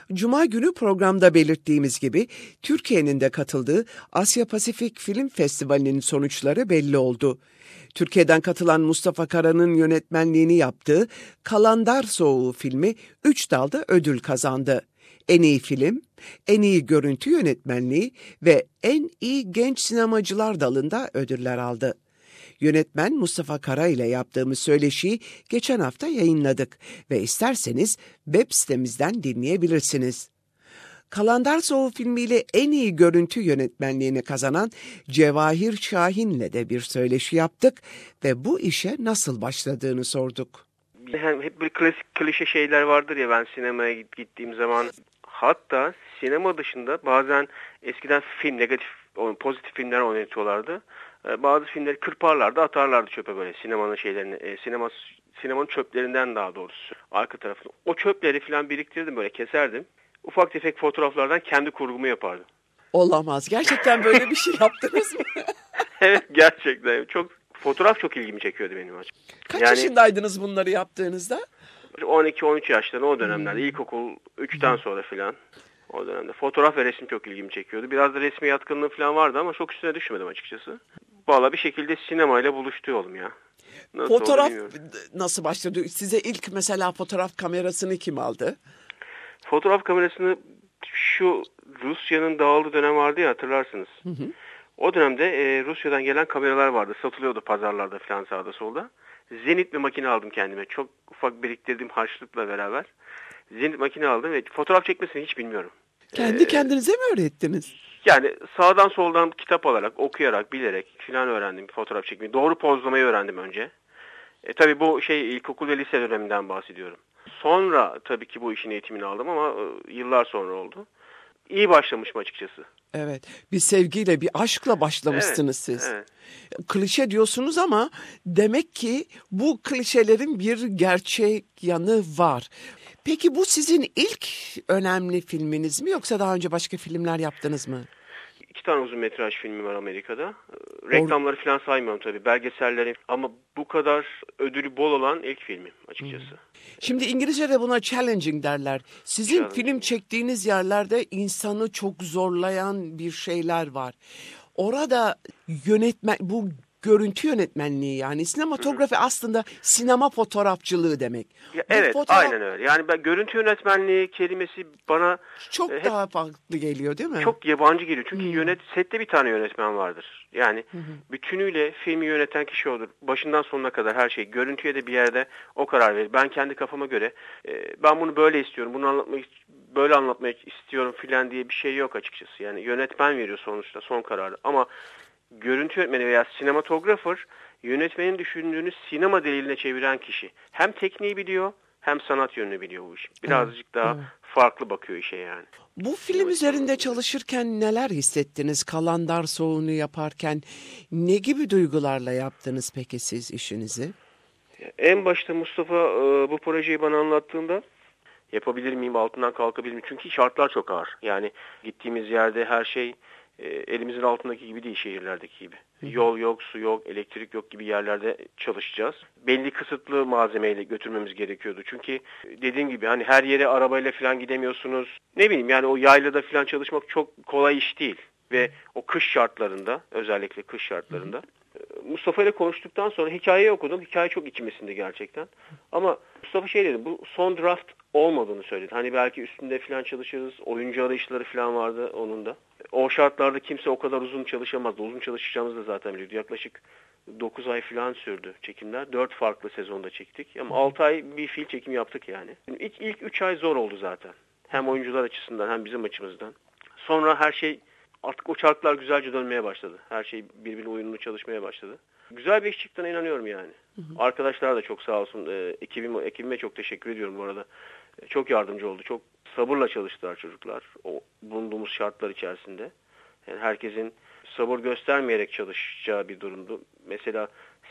Cuma günü programda belirttiğimiz gibi Türkiye'nin de katıldığı Asya Pasifik Film Festivali'nin sonuçları belli oldu. Türkiye'den katılan Mustafa Kara'nın yönetmenliğini yaptığı Kalandar Soğuğu filmi 3 dalda ödül kazandı. En iyi film, en iyi görüntü yönetmenliği ve en iyi genç sinemacılar dalında ödüller aldı. Yönetmen Mustafa Kara ile yaptığımız söyleşiyi geçen hafta yayınladık ve isterseniz web sitemizden dinleyebilirsiniz. Kalandar Soğuğu filmiyle en iyi görüntü yönetmenliğini kazanan Cevahir Şahin'le de bir söyleşi yaptık ve bu işe nasıl başladığını sorduk. Hep böyle klasik klişe şeyler vardır ya, ben sinemaya gittiğim zaman, hatta sinema dışında bazen eskiden negatif, pozitif filmler oynatıyorlardı. Bazı filmleri kırparlardı, atarlardı çöpe, böyle sinemanın şeylerini, sinemanın çöplerinden, daha doğrusu arka tarafını. O çöpleri falan biriktirdim, böyle keserdim. Ufak tefek fotoğraflardan kendi kurgumu yapardım. Olamaz. Gerçekten böyle bir şey yaptınız mı? Evet, gerçekten. Fotoğraf çok ilgimi çekiyordu benim açıkçası. Kaç yaşındaydınız bunları yaptığınızda? 12-13 yaşlarında, o dönemlerde. İlkokul 3'ten sonra filan. O dönemde fotoğraf ve resim çok ilgimi çekiyordu. Biraz da resmi yatkınlığı falan vardı ama çok üstüne düşmedim açıkçası. Valla bir şekilde sinemayla buluştu yolum ya. Fotoğraf nasıl başladı? Size ilk mesela fotoğraf kamerasını kim aldı? Fotoğraf kamerasını şu Rusya'nın dağıldığı dönem vardı ya, hatırlarsınız. Hı hı. O dönemde Rusya'dan gelen kameralar vardı. Satılıyordu pazarlarda falan, sağda solda. Zenit bir makine aldım kendime. Çok ufak biriktirdiğim harçlıkla beraber. Zenit makine aldım ve fotoğraf çekmesini hiç bilmiyorum. Kendi kendinize mi öğrettiniz? Yani sağdan soldan kitap alarak, okuyarak, bilerek falan öğrendim fotoğraf çekmeyi. Doğru pozlamayı öğrendim önce. Tabii bu ilkokul ve lise döneminden bahsediyorum. Sonra tabii ki bu işin eğitimini aldım ama yıllar sonra oldu. İyi başlamışım açıkçası. Evet, bir sevgiyle, bir aşkla başlamışsınız siz. Evet. Klişe diyorsunuz ama demek ki bu klişelerin bir gerçek yanı var. Peki bu sizin ilk önemli filminiz mi, yoksa daha önce başka filmler yaptınız mı? 2 tane uzun metraj filmi var Amerika'da. Reklamları falan saymıyorum tabii, belgeselleri, ama bu kadar ödülü bol olan ilk filmim açıkçası. Şimdi İngilizce'de buna challenging derler. Sizin film çektiğiniz yerlerde insanı çok zorlayan bir şeyler var. Orada bu görüntü yönetmenliği, yani sinematografi aslında sinema fotoğrafçılığı demek. Ya, evet, aynen öyle. Yani görüntü yönetmenliği kelimesi bana çok daha farklı geliyor, değil mi? Çok yabancı geliyor. Çünkü sette bir tane yönetmen vardır. Yani bütünüyle filmi yöneten kişi olur. Başından sonuna kadar her şey. Görüntüye de bir yerde o karar verir. Ben kendi kafama göre ben bunu böyle istiyorum, bunu böyle anlatmak istiyorum filan diye bir şey yok açıkçası. Yani yönetmen veriyor sonuçta son kararı. Ama görüntü yönetmeni veya sinematografer, yönetmenin düşündüğünü sinema diliyle çeviren kişi. Hem tekniği biliyor, hem sanat yönünü biliyor bu iş. Birazcık daha farklı bakıyor işe yani. Bu film üzerinde çalışırken neler hissettiniz? Kalandar Soğuğu'nu yaparken ne gibi duygularla yaptınız peki siz işinizi? En başta Mustafa bu projeyi bana anlattığında, yapabilir miyim, altından kalkabilir miyim? Çünkü şartlar çok ağır. Yani gittiğimiz yerde her şey elimizin altındaki gibi değil, şehirlerdeki gibi. Yol yok, su yok, elektrik yok gibi yerlerde çalışacağız. Belli kısıtlı malzemeyle götürmemiz gerekiyordu. Çünkü dediğim gibi hani her yere arabayla falan gidemiyorsunuz. Ne bileyim, yani o yaylada falan çalışmak çok kolay iş değil. Ve o kış şartlarında, özellikle kış şartlarında. Mustafa ile konuştuktan sonra hikayeyi okudum. Hikaye çok içimesinde gerçekten. Ama Mustafa dedi, bu son draft olmadığını söyledi. Hani belki üstünde falan çalışırız. Oyuncu arayışları falan vardı onun da. O şartlarda kimse o kadar uzun çalışamazdı. Uzun çalışacağımızı da zaten biliyordu. Yaklaşık 9 ay falan sürdü çekimler. 4 farklı sezonda çektik. Ama 6 ay bir fiil çekim yaptık yani. İlk 3 ay zor oldu zaten. Hem oyuncular açısından hem bizim açımızdan. Sonra her şey, artık o çarklar güzelce dönmeye başladı. Her şey birbirine uyumlu çalışmaya başladı. Güzel bir iş çıktığına inanıyorum yani. Arkadaşlar da çok sağ olsun. Ekibime çok teşekkür ediyorum bu arada. Çok yardımcı oldu. Çok sabırla çalıştılar çocuklar. O bulunduğumuz şartlar içerisinde. Yani herkesin sabır göstermeyerek çalışacağı bir durumdu. Mesela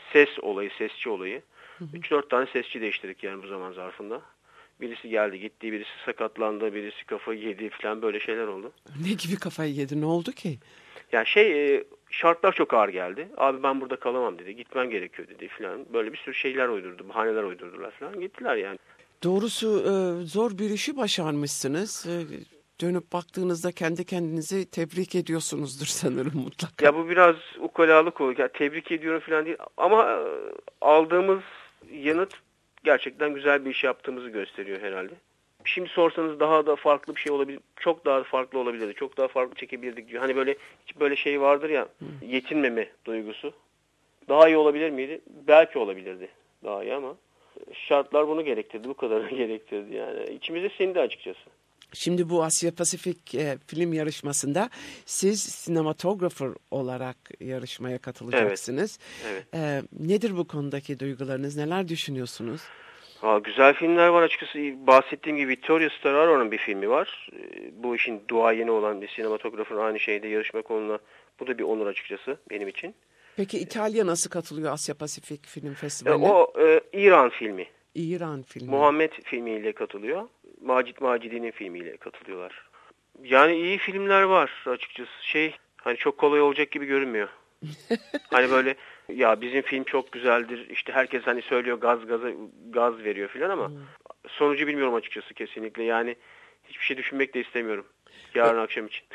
sesçi olayı. 3-4 tane sesçi değiştirdik yani bu zaman zarfında. Birisi geldi gitti, birisi sakatlandı, birisi kafayı yedi falan, böyle şeyler oldu. Ne gibi kafayı yedi? Ne oldu ki? Yani şartlar çok ağır geldi. Abi ben burada kalamam dedi. Gitmem gerekiyor dedi falan. Böyle bir sürü şeyler uydurdu. Bahaneler uydurdular falan. Gittiler yani. Doğrusu zor bir işi başarmışsınız. Dönüp baktığınızda kendi kendinizi tebrik ediyorsunuzdur sanırım mutlaka. Ya bu biraz ukalalık oluyor. Ya, tebrik ediyorum falan değil. Ama aldığımız yanıt gerçekten güzel bir iş yaptığımızı gösteriyor herhalde. Şimdi sorsanız daha da farklı bir şey olabilir. Çok daha farklı olabilirdi. Çok daha farklı çekebilirdik diyor. Hani böyle hiç böyle şey vardır ya, yetinmeme duygusu. Daha iyi olabilir miydi? Belki olabilirdi daha iyi ama şartlar bunu gerektirdi. Bu kadarını gerektirdi yani. İçimizde sindi açıkçası. Şimdi bu Asya Pasifik film yarışmasında siz sinematografer olarak yarışmaya katılacaksınız. Evet. Nedir bu konudaki duygularınız? Neler düşünüyorsunuz? Güzel filmler var açıkçası. Bahsettiğim gibi Victoria Storaro'nun bir filmi var. Bu işin duayeni olan bir sinematografer aynı şeyde yarışma konuna. Bu da bir onur açıkçası benim için. Peki İtalya nasıl katılıyor Asya Pasifik Film Festivali'ne? O İran filmi. İran filmi. Muhammed filmiyle katılıyor. Macit Macidi'nin filmiyle katılıyorlar. Yani iyi filmler var açıkçası. Hani çok kolay olacak gibi görünmüyor. Hani böyle ya bizim film çok güzeldir. İşte herkes hani söylüyor gaz veriyor filan ama sonucu bilmiyorum açıkçası kesinlikle. Yani hiçbir şey düşünmek de istemiyorum yarın akşam için.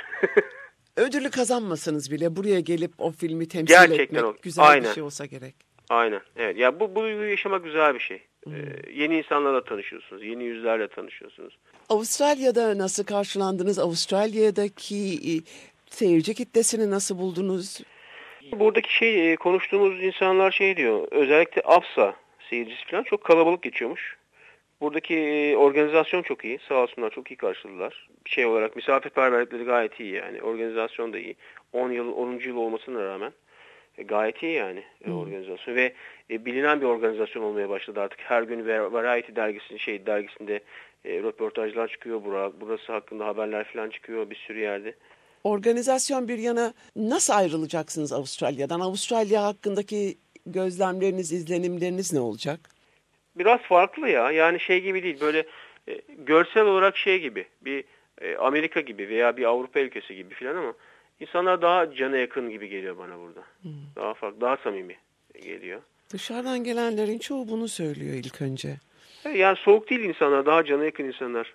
Ödülü kazanmasanız bile buraya gelip o filmi temsil Gerçekten etmek güzel aynen. bir şey olsa gerek. Aynen. Evet. Ya bu duyguyu yaşamak güzel bir şey. Yeni insanlarla tanışıyorsunuz. Yeni yüzlerle tanışıyorsunuz. Avustralya'da nasıl karşılandınız? Avustralya'daki seyirci kitlesini nasıl buldunuz? Buradaki konuştuğumuz insanlar diyor. Özellikle APSA seyircisi falan çok kalabalık geçiyormuş. Buradaki organizasyon çok iyi. Sağ olsunlar çok iyi karşıladılar. Olarak misafirperverlikleri gayet iyi yani. Organizasyon da iyi. 10 yıl olmasına rağmen gayet iyi yani organizasyon ve bilinen bir organizasyon olmaya başladı artık. Her gün Variety dergisinde röportajlar çıkıyor. Burası hakkında haberler falan çıkıyor bir sürü yerde. Organizasyon bir yana nasıl ayrılacaksınız Avustralya'dan? Avustralya hakkındaki gözlemleriniz, izlenimleriniz ne olacak? Biraz farklı ya. Yani gibi değil. Böyle görsel olarak gibi. Bir Amerika gibi veya bir Avrupa ülkesi gibi falan ama insanlar daha cana yakın gibi geliyor bana burada. Daha farklı, daha samimi geliyor. Dışarıdan gelenlerin çoğu bunu söylüyor ilk önce. Yani soğuk değil insanlar, daha cana yakın insanlar.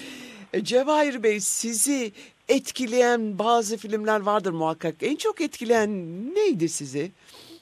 Cevahir Bey, sizi etkileyen bazı filmler vardır muhakkak. En çok etkileyen neydi sizi?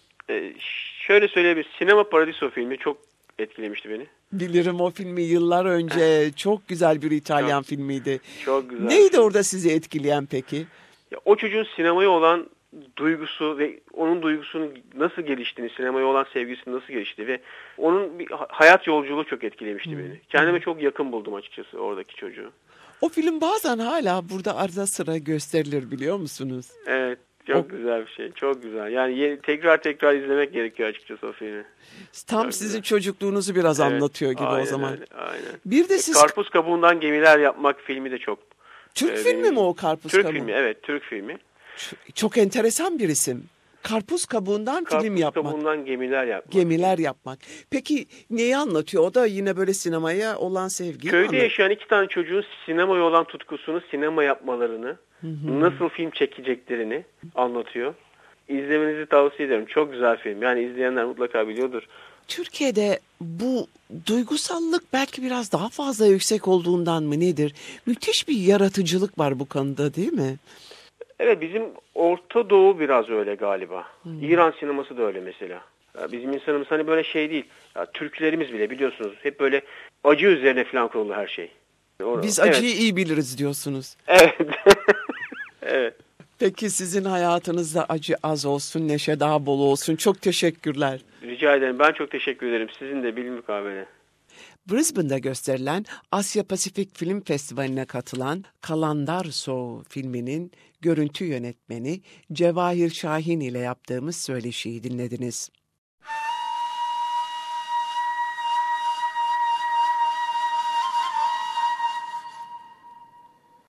Şöyle söyleyebilirim. Sinema Paradiso filmi çok etkilemişti beni. Bilirim o filmi yıllar önce. Çok güzel bir İtalyan filmiydi. Çok güzel. Neydi orada sizi etkileyen peki? Ya, o çocuğun sinemaya olan duygusu ve onun duygusunun nasıl geliştiğini, sinemaya olan sevgisi nasıl gelişti ve onun bir hayat yolculuğu çok etkilemişti beni. Kendime çok yakın buldum açıkçası oradaki çocuğu. O film bazen hala burada arada sıra gösterilir biliyor musunuz? Evet. Çok güzel bir şey. Çok güzel. Yani tekrar izlemek gerekiyor açıkçası o filmi. Tam çok sizin güzel. çocukluğunuzu biraz anlatıyor gibi o zaman. Aynen. Bir de siz... Karpuz kabuğundan gemiler yapmak filmi de çok... Türk filmi mi o Karpuz Kabuğu? Türk filmi, evet. Türk filmi. Çok enteresan bir isim. Karpuz kabuğundan film yapmak. Karpuz kabuğundan gemiler yapmak. Gemiler yapmak. Peki neyi anlatıyor? O da yine böyle sinemaya olan sevgiyi Köyde yaşayan 2 tane çocuğun sinemaya olan tutkusunu, sinema yapmalarını, nasıl film çekeceklerini anlatıyor. İzlemenizi tavsiye ederim. Çok güzel film. Yani izleyenler mutlaka biliyordur. Türkiye'de bu duygusallık belki biraz daha fazla yüksek olduğundan mı nedir? Müthiş bir yaratıcılık var bu konuda değil mi? Evet, bizim Orta Doğu biraz öyle galiba. İran sineması da öyle mesela. Ya bizim insanımız hani böyle değil. Ya, Türklerimiz bile biliyorsunuz hep böyle acı üzerine falan kurulu her şey. Biz acıyı iyi biliriz diyorsunuz. Evet. Evet. Peki sizin hayatınızda acı az olsun, neşe daha bol olsun. Çok teşekkürler. Rica ederim. Ben çok teşekkür ederim. Sizin de bilmukabele. Brisbane'da gösterilen Asya Pasifik Film Festivali'ne katılan Kalandarso filminin görüntü yönetmeni Cevahir Şahin ile yaptığımız söyleşiyi dinlediniz.